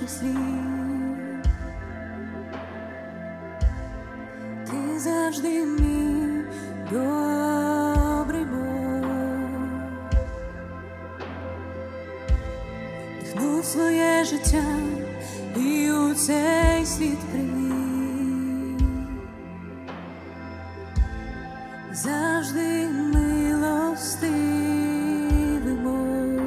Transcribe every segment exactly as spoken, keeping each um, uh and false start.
наших слів. Ти завжди мій добрий Бог, вдихнув своє життя і у цей світ привів. Завжди милостивий Бог,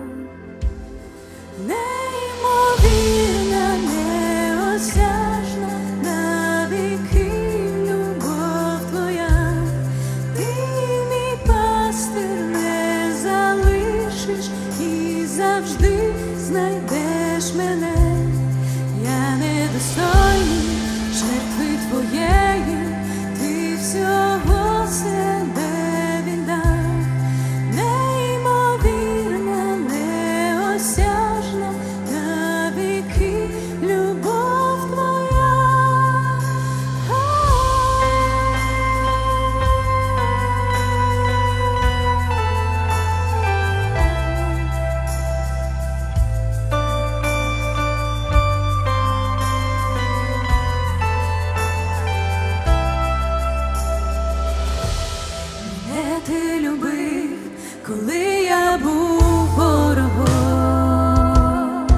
неймовірна, неосяжна, навіки любов твоя. Ти мій пастир, не залишиш і завжди знайдеш мене. Я недостойний жертви твоєї, ти всього себе віддав. Неймовірна, неосяжна, навіки любов твоя. Мене ти любив, коли я був ворогом.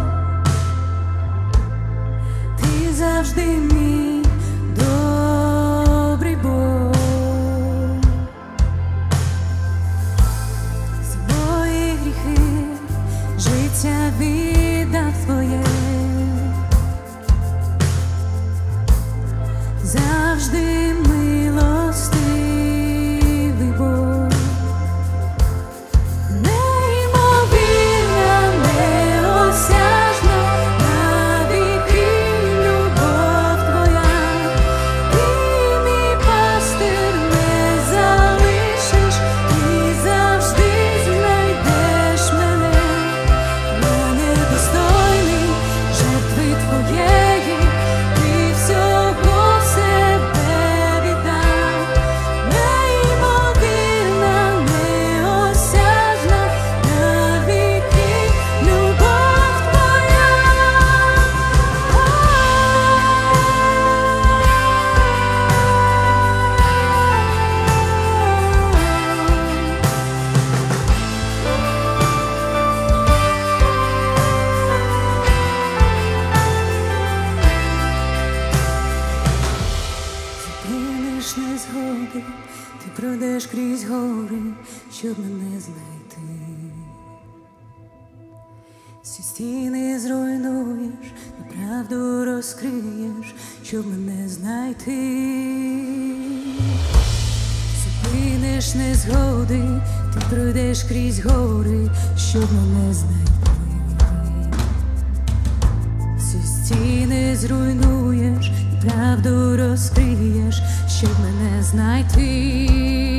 Ти завжди мій добрий Бог. За мої гріхи життя віддав твоє. Завжди милостивий Бог, неймовірна, неосяжна, навіки любов твоя. Ти мій пастир, не залишиш і завжди знайдеш мене. Я недостойний жертви твоєї, ти всього себе віддав. Неймовірна, неосяжна, навіки любов твоя. Зупиниш незгоди, ти пройдеш крізь гори, щоб мене знайти. Всі стіни зруйнуєш, неправду розкриєш, щоб мене знайти. Зупиниш незгоди, ти пройдеш крізь гори, щоб мене знайти. Всі стіни зруйнуєш, правду розкриєш, щоб мене знайти.